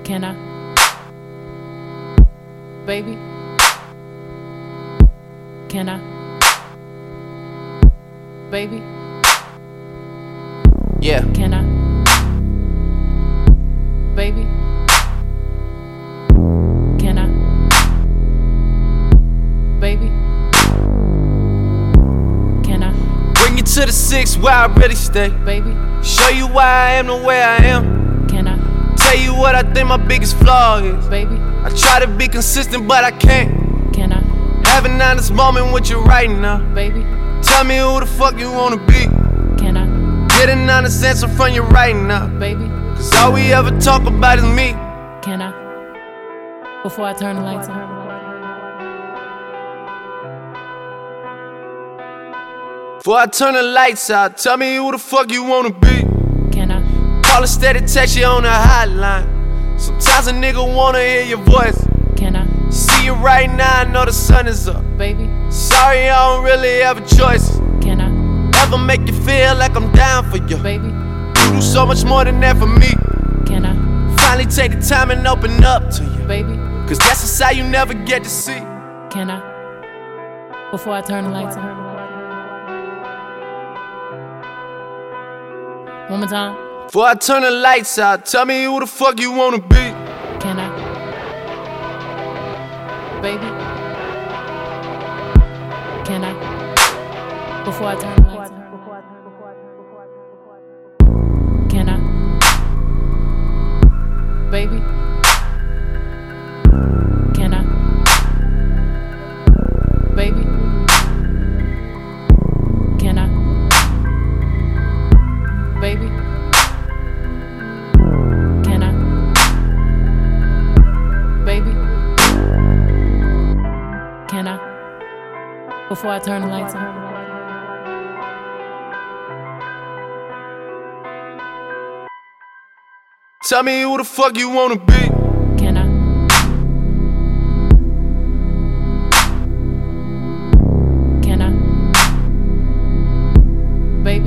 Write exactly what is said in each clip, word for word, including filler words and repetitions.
Can I? Baby? Can I? Baby? Yeah. Can I? Baby? Can I? Baby? Can I? Bring you to the six where I really stay. Baby? Show you why I am the way I am. Can I? Tell you what I think my biggest flaw is. Baby? I try to be consistent, but I can't. Can I? Have an honest moment with you right now. Baby? Tell me who the fuck you wanna be. Can I? Get an honest answer from you right now. Baby? Cause all we ever talk about is me. Can I? Before I turn the lights on. Before I turn the lights out, tell me who the fuck you wanna be. Can I? Call a steady text you on the hotline. Sometimes a nigga wanna hear your voice. Can I? See you right now, I know the sun is up. Baby? Sorry, I don't really have a choice. Can I? Ever make you feel like I'm down for you? Baby? You do so much more than that for me. Can I? Finally take the time and open up to you. Baby? Cause that's a side you never get to see. Can I? Before I turn the lights on. One more time. Before I turn the lights out, tell me who the fuck you wanna be. Can I? Baby? Can I? Before I turn the lights on. Can I? Baby? Can I? Baby? Can I? Baby? Can I? Baby? Can I? Before I turn the lights on. Tell me who the fuck you wanna be. Can I? Can I? Baby?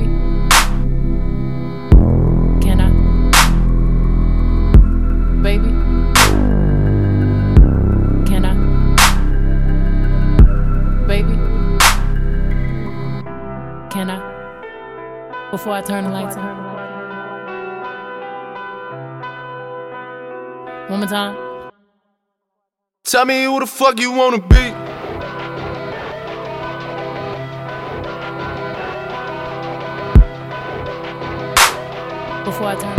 Can I? Baby? Can I? Baby? Can I? Before I turn the lights on. One more time. Tell me who the fuck you wanna be. Before I turn